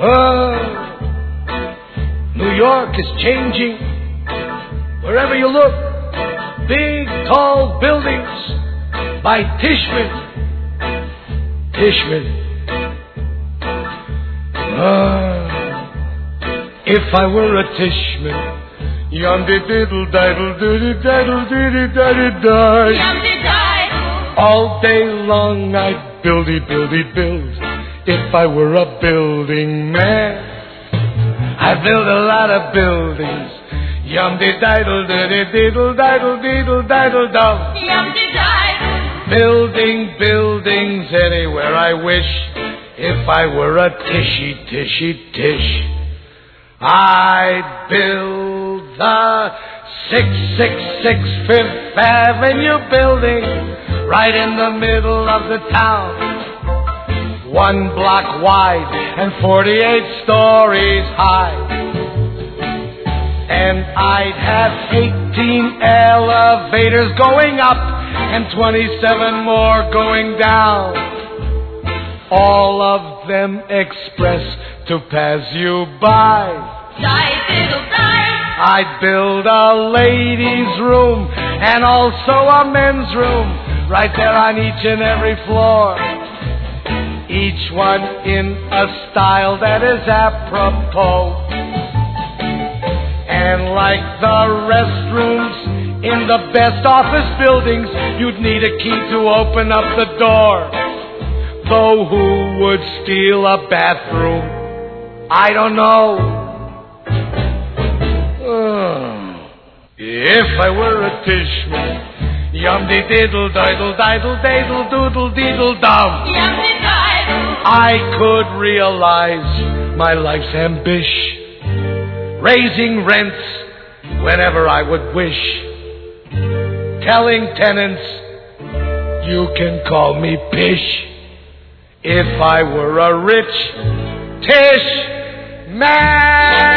New York is changing. Wherever you look, big, tall buildings by Tishman. If I were a Tishman, yum-de-diddle-diddle-diddle-diddle-diddle-diddle-die. Yum-de-diddle. All day long I'd build. If I were a building man, I'd build a lot of buildings. Yum-de-diddle-diddle-diddle-diddle-diddle-diddle-dum. Yum-de-diddle. Buildings anywhere I wish. If I were a Tish, I'd build the 666 Fifth Avenue building right in the middle of the town. 1 block wide and 48 stories high. And I'd have 18 elevators going up and 27 more going down. All of them express to pass you by. I'd build a ladies' room and also a men's room right there on each and every floor. Each one in a style that is apropos. And like the restrooms in the best office buildings, you'd need a key to open up the door. Though who would steal a bathroom? I don't know. If I were a Tishman, yum-de-diddle-diddle-diddle-diddle-doodle-diddle-dum, I could realize my life's ambition, raising rents whenever I would wish, telling tenants, you can call me Pish. If I were a rich Tish man.